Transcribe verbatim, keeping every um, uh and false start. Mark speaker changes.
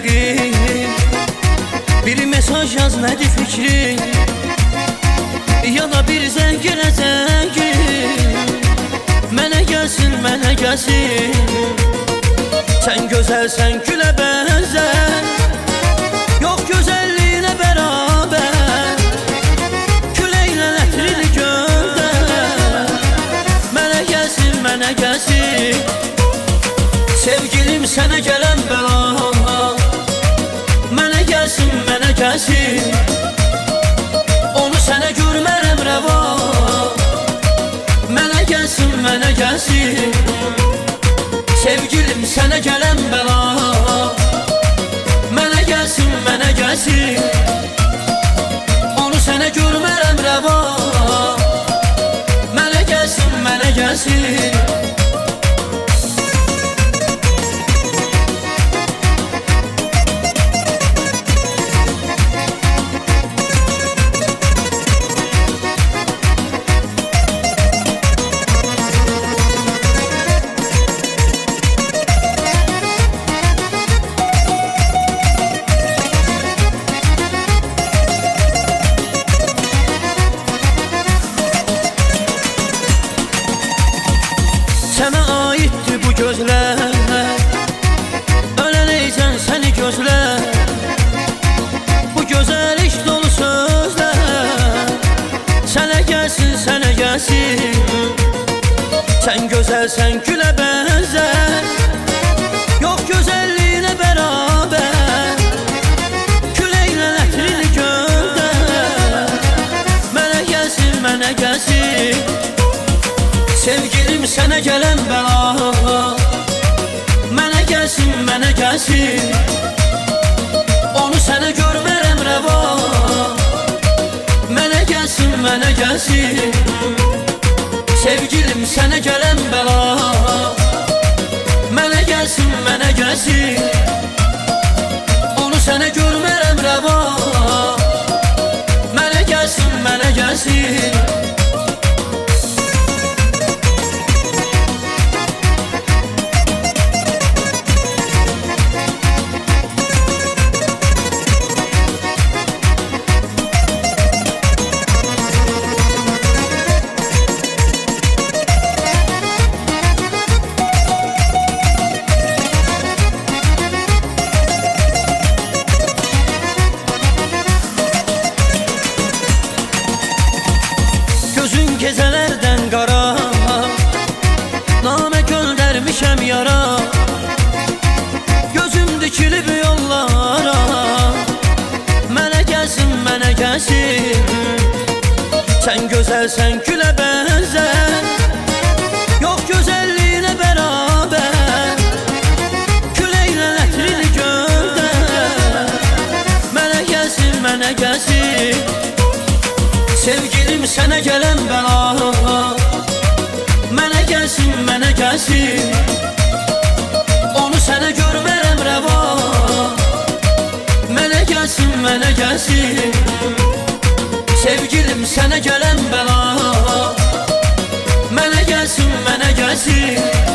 Speaker 1: rəqib, bir mesaj yaz nədir fikrin, ya da bir zəng elə zəngin. Mənə gəlsin, mənə gəlsin, sən gözəlsən gülə bənzər, yox gözəlliyinə bərabər, küləklə ətrini göndər. Mənə gəlsin, mənə gəlsin, sevgilim sənə gələn bəla. Mənə gəlsin, mənə gəlsin, onu sənə görmərəm rəva. Mənə gəlsin, mənə gəlsin, sevgilim sənə gələn bəla. Mənə gəlsin, mənə gəlsin, onu sənə görmərəm rəva. Mənə gəlsin, mənə gəlsin. Sənə aiddir bu gözlər, ölənəyəcən səni gözlər. Bu gözəl iş dolu sözlər, sənə gəlsin, sənə gəlsin, sən gözəlsən gülə bənzər, yox gözəlliyinə bərabər, küləklə ətrini göndər. Mənə gəlsin, mənə gəlsin, sevgilim sənə gələn bəla. Mənə gəlsin, mənə gəlsin, onu sənə görmərəm rəva. Mənə gəlsin, mənə gəlsin, sevgilim sənə gələn bəla. Mənə gəlsin, mənə gəlsin, onu sənə görmərəm rəva. Mənə gəlsin, mənə gəlsin. Gecələrdən qara, namə göndərmişəm yara. Gözüm dikilib yollara, mənə gəlsin, mənə gəlsin, sən gözəlsən gülə bənzər, yox gözəlliyinə bərabər, küləklə ətrini göndər. Mənə gəlsin, mənə gəlsin, sevgilim sənə gələn bəla. Mənə gəlsin, mənə gəlsin, onu sənə görmərəm rəva. Mənə gəlsin, mənə gəlsin, sevgilim sənə gələn bəla. Mənə gəlsin, mənə gəlsin,